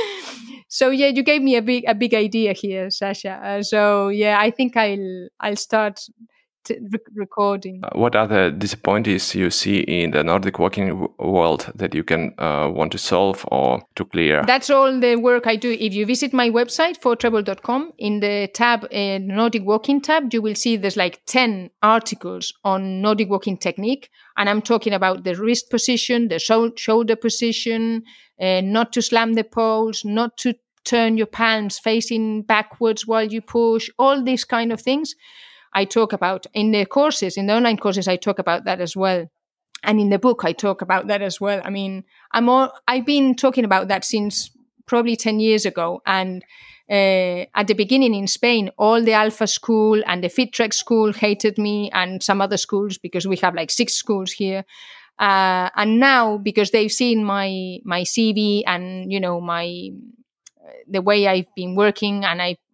So yeah, you gave me a big a big idea here, Sasha. Uh, so yeah, I think I'll I'll start. T- recording.
Uh, what other disappointments you see in the Nordic walking w- world that you can uh, want to solve or to clear?
That's all the work I do. If you visit my website, four treble dot com, in the tab, uh, Nordic Walking tab, you will see there's like ten articles on Nordic walking technique. And I'm talking about the wrist position, the sho- shoulder position, uh, not to slam the poles, not to turn your palms facing backwards while you push, all these kind of things. I talk about in the courses, in the online courses, I talk about that as well. And in the book, I talk about that as well. I mean, I'm all, I've been talking about that since probably ten years ago. And uh, at the beginning in Spain, all the Alpha school and the FitTrek school hated me, and some other schools, because we have like six schools here. Uh, and now, because they've seen my, my C V and, you know, my, the way I've been working, and I,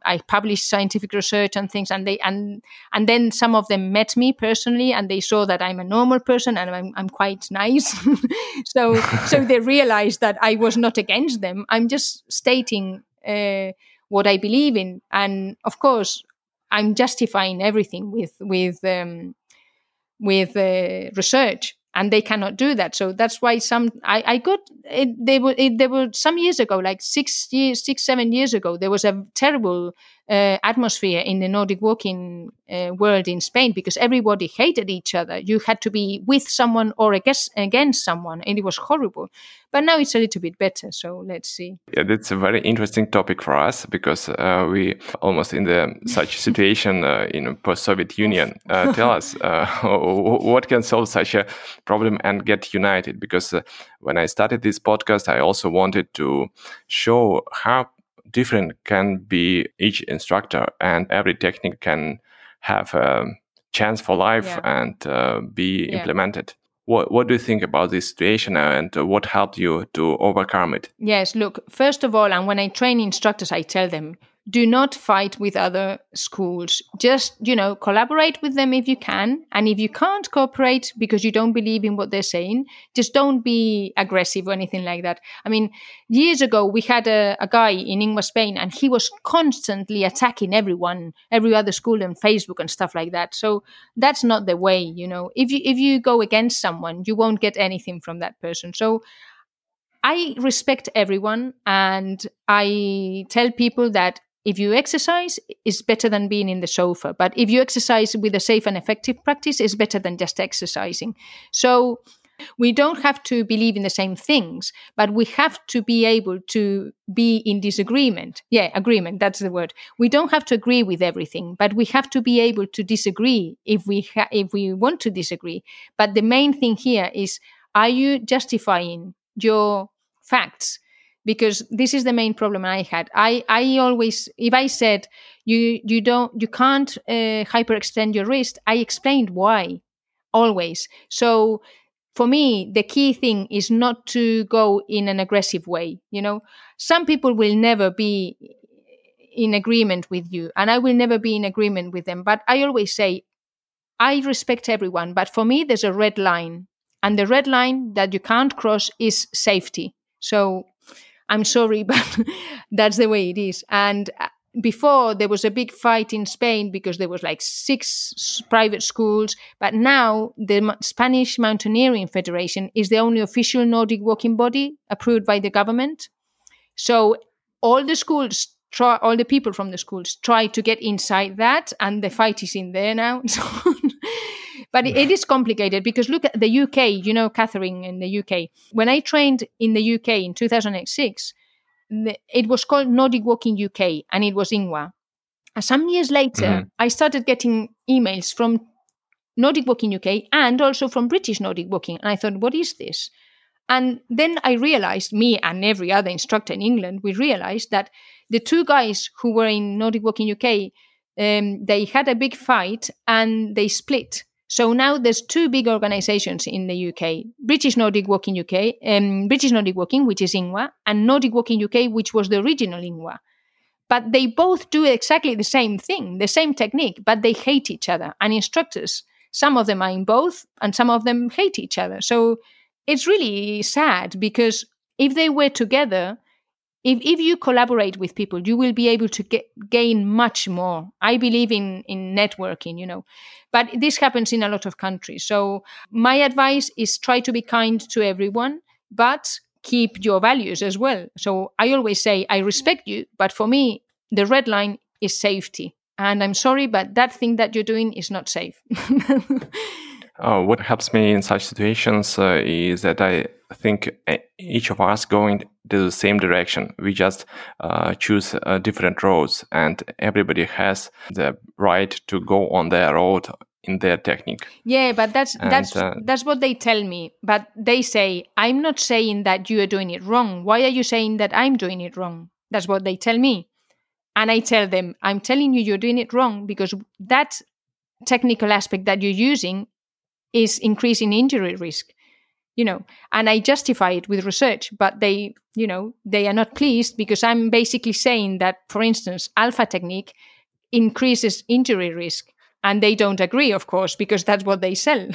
I published scientific research and things, and they and and then some of them met me personally, and they saw that I'm a normal person and I'm I'm quite nice. so so they realized that I was not against them. I'm just stating uh, what I believe in, and of course, I'm justifying everything with with um, with uh, research. And they cannot do that, so that's why some. I, I got it. They were. It, they were some years ago, like six years, six seven years ago. There was a terrible uh, atmosphere in the Nordic walking uh, world in Spain because everybody hated each other. You had to be with someone or against against someone, and it was horrible. But now it's a little bit better. So let's see.
Yeah, that's a very interesting topic for us because uh, we almost in the such situation uh, in post-Soviet Union. Uh, tell us uh, what can solve such a problem and get united, because uh, when I started this podcast, I also wanted to show how different can be each instructor, and every technique can have a chance for life yeah. and uh, be yeah. implemented. What, what do you think about this situation, and what helped you to overcome it?
Yes, look, first of all, and when I train instructors, I tell them, do not fight with other schools. Just, you know, collaborate with them if you can. And if you can't cooperate because you don't believe in what they're saying, just don't be aggressive or anything like that. I mean, years ago, we had a, a guy in INGWA, Spain, and he was constantly attacking everyone, every other school on Facebook and stuff like that. So that's not the way, you know. If you, if you go against someone, you won't get anything from that person. So I respect everyone, and I tell people that if you exercise, it's better than being in the sofa. But if you exercise with a safe and effective practice, it's better than just exercising. So we don't have to believe in the same things, but we have to be able to be in disagreement. Yeah, agreement, that's the word. We don't have to agree with everything, but we have to be able to disagree if we ha- if we want to disagree. But the main thing here is, are you justifying your facts? Because this is the main problem I had. I, I always, if I said you you don't you can't uh, hyperextend your wrist, I explained why, always. So for me, the key thing is not to go in an aggressive way. You know, some people will never be in agreement with you, and I will never be in agreement with them. But I always say, I respect everyone, but for me, there's a red line, and the red line that you can't cross is safety. So I'm sorry, but that's the way it is. And before, there was a big fight in Spain because there was like six private schools. But now the Spanish Mountaineering Federation is the only official Nordic walking body approved by the government. So all the schools, try, all the people from the schools try to get inside that, and the fight is in there now. But it is complicated because look at the U K, you know, Catherine, in the U K. When I trained in the U K in two thousand six, it was called Nordic Walking U K, and it was INGWA. And some years later, mm-hmm. I started getting emails from Nordic Walking U K and also from British Nordic Walking. And I thought, what is this? And then I realized, me and every other instructor in England, we realized that the two guys who were in Nordic Walking U K, um, they had a big fight and they split. So now there's two big organizations in the U K, British Nordic Walking U K, um, British Nordic Walking, which is INGWA, and Nordic Walking U K, which was the original INGWA. But they both do exactly the same thing, the same technique, but they hate each other. And instructors, some of them are in both, and some of them hate each other. So it's really sad, because if they were together, If if you collaborate with people, you will be able to get, gain much more. I believe in, in networking, you know. But this happens in a lot of countries. So my advice is try to be kind to everyone, but keep your values as well. So I always say, I respect you, but for me, the red line is safety. And I'm sorry, but that thing that you're doing is not safe.
Uh, what helps me in such situations uh, is that I think each of us going to the same direction. We just uh, choose uh, different roads, and everybody has the right to go on their road in their technique.
Yeah, but that's and, that's uh, that's what they tell me. But they say, I'm not saying that you are doing it wrong. Why are you saying that I'm doing it wrong? That's what they tell me. And I tell them, I'm telling you you're doing it wrong because that technical aspect that you're using is increasing injury risk. you know, and I justify it with research, but they, you know, they are not pleased because I'm basically saying that, for instance, alpha technique increases injury risk, and they don't agree, of course, because that's what they sell.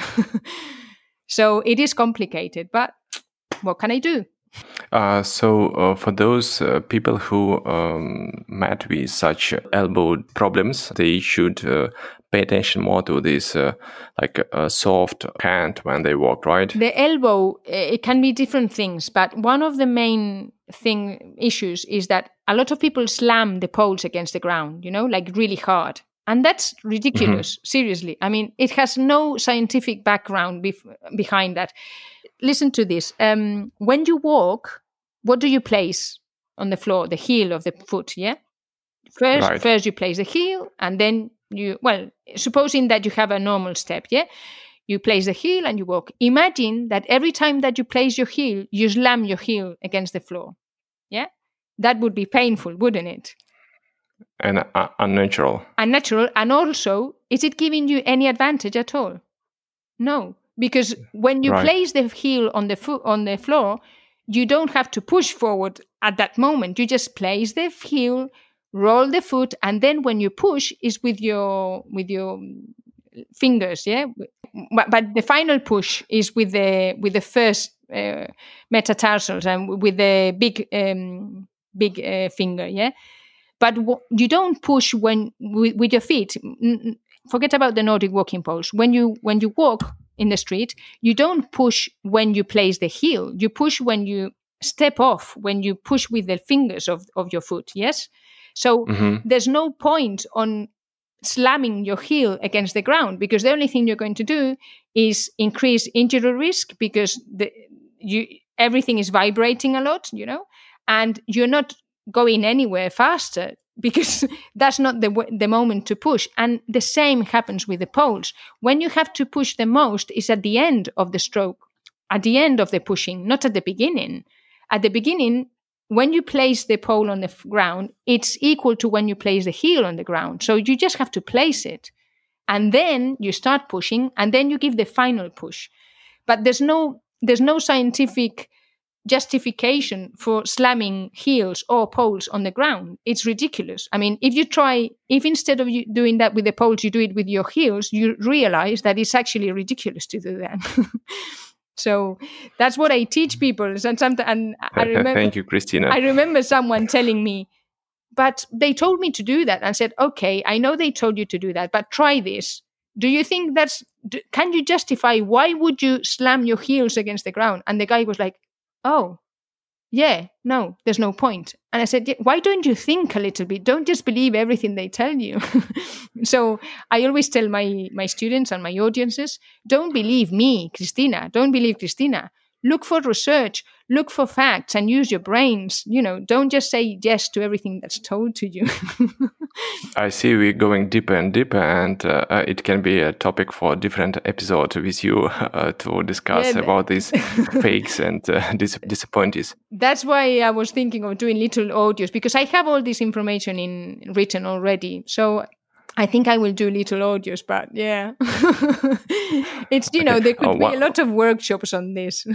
So it is complicated, but what can I do?
Uh, so uh, for those uh, people who um, met with such elbow problems, they should uh, pay attention more to this uh, like a soft hand when they walk, right?
The elbow, it can be different things, but one of the main thing issues is that a lot of people slam the poles against the ground, you know, like really hard. And that's ridiculous, mm-hmm. seriously. I mean, it has no scientific background bef- behind that. Listen to this. Um, when you walk, what do you place on the floor? The heel of the foot, yeah? First, right. first you place the heel, and then you, well, supposing that you have a normal step, yeah? You place the heel and you walk. Imagine that every time that you place your heel, you slam your heel against the floor, yeah? That would be painful, wouldn't it?
And uh, unnatural.
Unnatural. And also, is it giving you any advantage at all? No. Because when you right. place the heel on the fo- on the floor, you don't have to push forward at that moment. You just place the heel, roll the foot, and then when you push, is with your with your fingers, yeah. But, but the final push is with the with the first uh, metatarsals and with the big um, big uh, finger, yeah. But w- you don't push when with, with your feet. Forget about the Nordic walking poles. When you when you walk in the street, you don't push when you place the heel. You push when you step off, when you push with the fingers of, of your foot, yes? So mm-hmm. there's no point on slamming your heel against the ground, because the only thing you're going to do is increase injury risk, because the you everything is vibrating a lot, you know, and you're not going anywhere faster, because that's not the the moment to push. And the same happens with the poles. When you have to push the most is at the end of the stroke, at the end of the pushing, not at the beginning. At the beginning, when you place the pole on the f- ground, it's equal to when you place the heel on the ground. So you just have to place it. And then you start pushing, and then you give the final push. But there's no there's no scientific justification for slamming heels or poles on the ground. It's ridiculous. I mean, if you try, if instead of you doing that with the poles, you do it with your heels, you realize that it's actually ridiculous to do that. So that's what I teach people. And, sometimes, and I remember,
thank you, Christina.
I remember someone telling me, but they told me to do that. And I said, okay, I know they told you to do that, but try this. Do you think that's, do, can you justify, why would you slam your heels against the ground? And the guy was like, oh, yeah, no, there's no point. And I said, yeah, why don't you think a little bit? Don't just believe everything they tell you. So I always tell my, my students and my audiences, don't believe me, Christina. Don't believe Christina. Look for research, look for facts, and use your brains. You know, don't just say yes to everything that's told to you.
I see we're going deeper and deeper, and uh, it can be a topic for a different episode with you uh, to discuss yeah, about these fakes and uh, dis- disappointees.
That's why I was thinking of doing little audios, because I have all this information in written already. So I think I will do little audios, but yeah. It's, you know, there could uh, be a lot of workshops on this.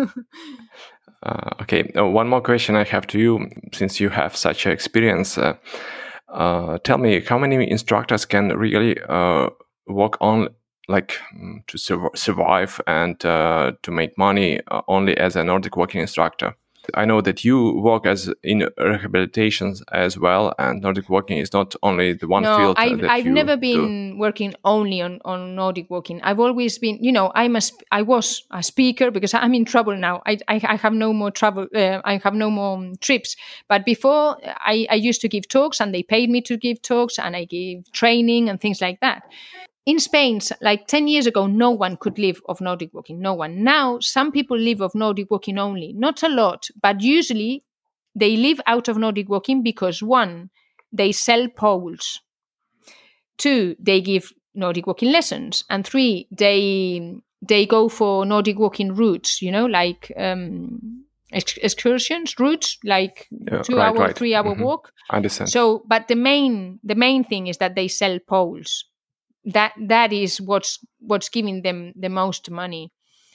uh, okay, uh, one more question I have to you, since you have such experience. Uh, uh, tell me, how many instructors can really uh, work on, like, to sur- survive and uh, to make money uh, only as a Nordic walking instructor? I know that you work as in rehabilitations as well, and Nordic walking is not only the one
no,
field.
I've,
that
I've
you
never been
do.
working only on, on Nordic walking. I've always been, you know, I'm a, I was a speaker, because I'm in trouble now. I, I, I have no more travel. Uh, I have no more um, trips. But before, I, I used to give talks, and they paid me to give talks, and I gave training and things like that. In Spain, like ten years ago, no one could live of Nordic walking. No one. Now, some people live of Nordic walking only. Not a lot, but usually they live out of Nordic walking because, one, they sell poles. Two, they give Nordic walking lessons. And three, they they go for Nordic walking routes, you know, like um, ex- excursions, routes, like
yeah,
two
right,
hour,
right.
three hour
Mm-hmm.
walk.
I understand.
So, but the main the main thing is that they sell poles. That that is what's what's giving them the most money.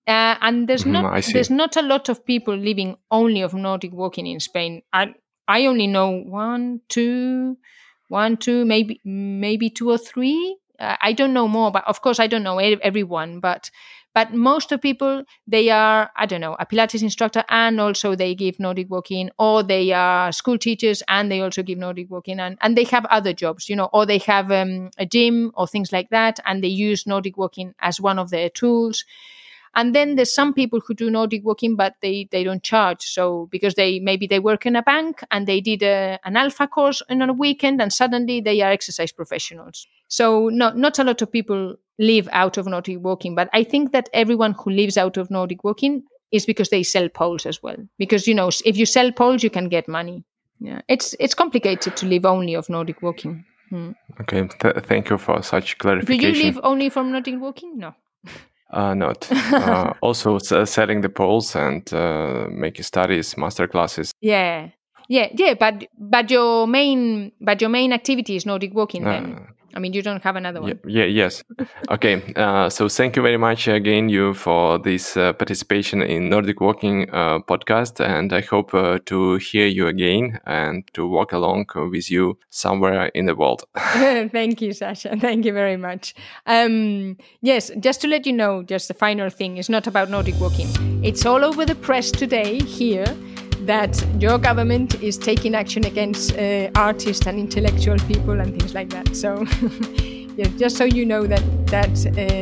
Uh, and there's
Mhm,
not
I see.
there's not a lot of people living only of Nordic walking in Spain. I I only know one, two, one, two, maybe maybe two or three. Uh, I don't know more, but of course I don't know e- everyone. But but most of people, they are, I don't know, a Pilates instructor, and also they give Nordic walking, or they are school teachers and they also give Nordic walking, and, and they have other jobs, you know, or they have um, a gym or things like that, and they use Nordic walking as one of their tools. And then there's some people who do Nordic walking, but they, they don't charge. So because they maybe they work in a bank and they did a, an alpha course on a weekend, and suddenly they are exercise professionals. So not not a lot of people live out of Nordic walking. But I think that everyone who lives out of Nordic walking is because they sell poles as well. Because, you know, if you sell poles, you can get money. Yeah, it's it's complicated to live only of Nordic walking. Hmm.
Okay, th- thank you for such
Do
clarification.
you live only from Nordic walking? No.
Uh, not. Uh, also s- selling the poles and uh, making studies, master classes.
Yeah, yeah, yeah. But but your main but your main activity is Nordic walking. Then
Uh,
I mean, you don't have another
yeah,
one.
yeah, yes. Okay. Uh, so thank you very much again, you, for this uh, participation in Nordic Walking uh, podcast, and I hope uh, to hear you again and to walk along with you somewhere in the world.
Thank you, Sasha. Thank you very much. Um, yes, just to let you know, just the final thing is not about Nordic walking. It's all over the press today here that your government is taking action against uh, artists and intellectual people and things like that. So, yeah, just so you know that that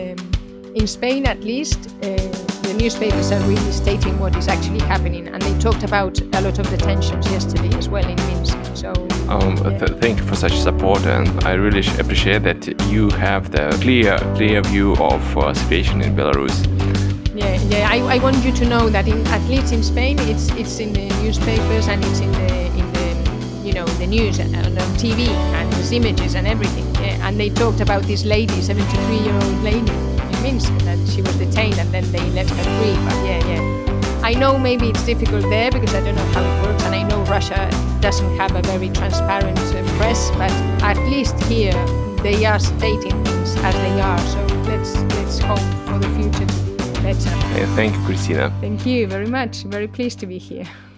um, in Spain, at least, uh, the newspapers are really stating what is actually happening, and they talked about a lot of the tensions yesterday as well in Minsk. So,
Um,
yeah.
th- thank you for such support, and I really sh- appreciate that you have the clear, clear view of uh, situation in Belarus.
Yeah, yeah. I, I want you to know that in, at least in Spain, it's it's in the newspapers and it's in the in the you know the news and on T V, and there's images and everything. Yeah. And they talked about this lady, seventy-three year old lady in Minsk, that she was detained and then they let her free. But yeah, yeah. I know maybe it's difficult there because I don't know how it works, and I know Russia doesn't have a very transparent uh, press. But at least here, they are stating things as they are. So let's let's hope for the future to be better.
Uh, thank you, Christina.
Thank you very much. Very pleased to be here.